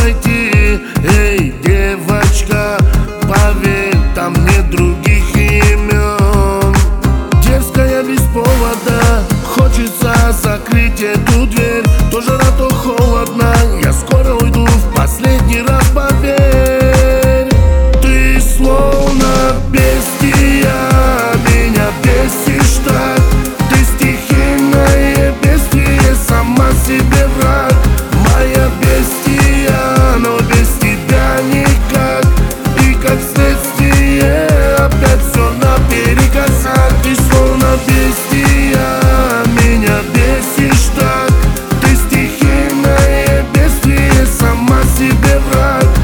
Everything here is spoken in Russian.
найти. Эй, девочка, поверь, там нет других имен. Дерзкая без повода, хочется закрыть эту дверь. То жара, то холодно, я скоро уйду в последний раз, поверь. Ты словно бестия, меня бесишь так. Ты стихийное бестие, сама себе враг. Моя бестия, но без тебя никак. И как следствие опять все наперекосяк. Ты словно бестия, меня бесишь так. Ты стихийное бестие, сама себе враг.